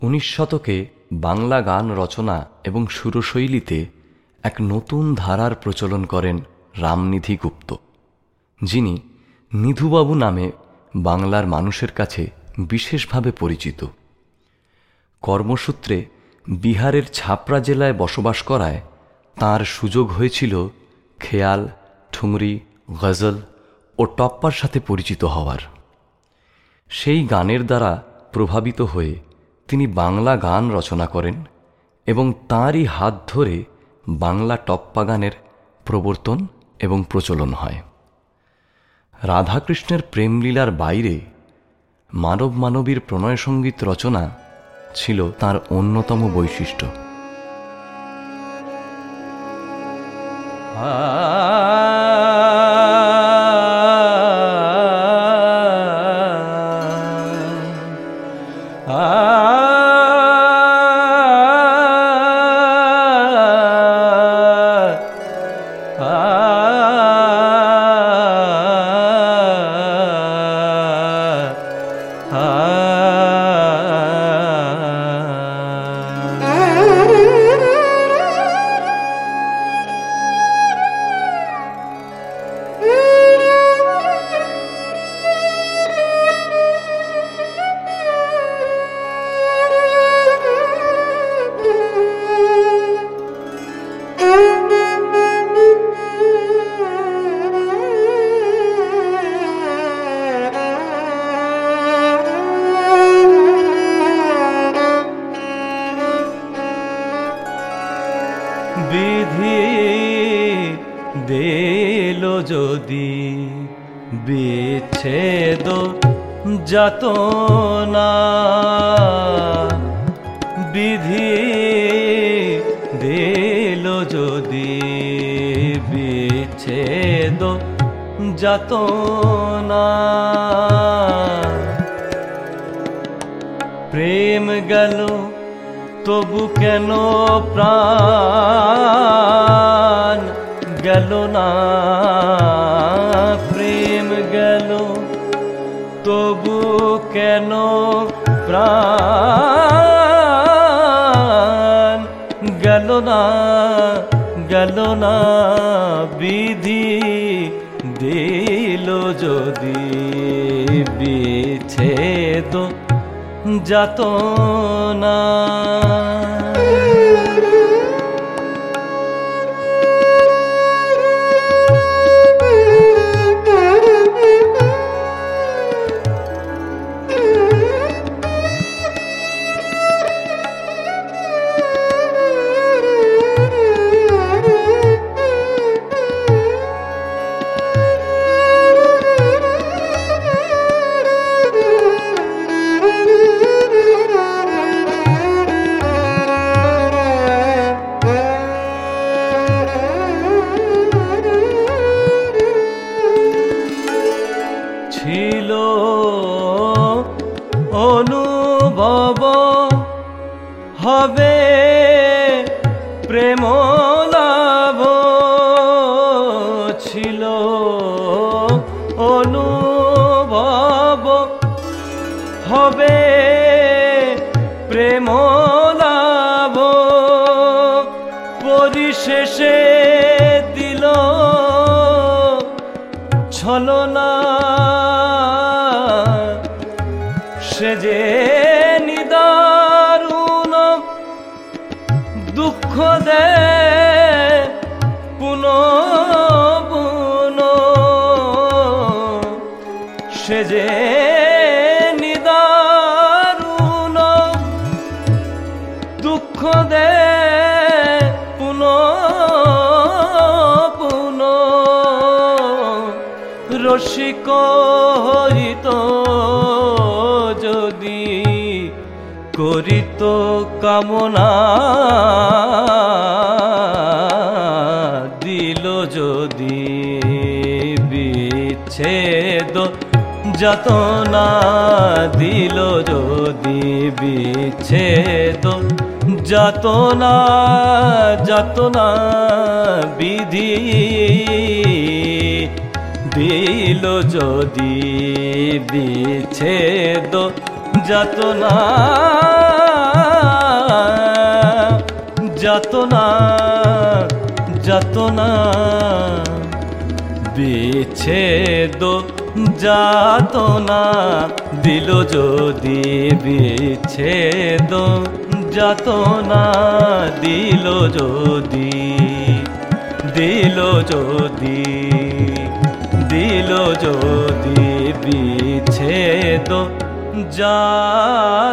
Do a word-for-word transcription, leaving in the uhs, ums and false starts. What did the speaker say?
উনিশ শতকে বাংলা গান রচনা এবং সুরশৈলীতে এক নতুন ধারার প্রচলন করেন রামনিধি গুপ্ত, যিনি নিধুবাবু নামে বাংলার মানুষের কাছে বিশেষভাবে পরিচিত। কর্মসূত্রে বিহারের ছাপড়া জেলায় বসবাস করায় তাঁর সুযোগ হয়েছিল খেয়াল, ঠুমরি, গজল ও টপ্পার সাথে পরিচিত হওয়ার। সেই গানের দ্বারা প্রভাবিত হয়ে তিনি বাংলা গান রচনা করেন এবং তাঁরই হাত ধরে বাংলা টপ্পা গানের প্রবর্তন এবং প্রচলন হয়। রাধাকৃষ্ণের প্রেমলীলার বাইরে মানব মানবীর প্রণয় সঙ্গীত রচনা ছিল তাঁর অন্যতম বৈশিষ্ট্য। বিধি দিল যদি বিচ্ছেদ যাতনা, বিধি দিল যদি বিচ্ছেদ যাতনা, প্রেম গেল তবু কেন প্রাণ গেল না, প্রেম গেল তবু কেন প্রাণ গেল না, গেল না, বিধি দিল যদি বিচ্ছেদ যাতনা। ছিল অনুভব হবে প্রেম লাভ, ছিল অনুভব হবে প্রেম লাভ, পরিশেষে দিল ছলনা, সে যে নিদারুণ দুঃখ দে পুন পুন, সে যে নিদারুণ দুঃখ দে পুন পুন, রসিক হইত যদি করিত কামনা, দিল যদি বিচ্ছেদ যাতনা, দিল যদি বিচ্ছেদ যাতনা, যাতনা, বিধি দিল যদি বিচ্ছেদ যাতনা। যাতনা যাতনা বিচ্ছেদ যাতনা দিল যদি বিচ্ছেদ যাতনা দিল যদি দিল যদি দিল যদি বিচ্ছেদ যাতনা।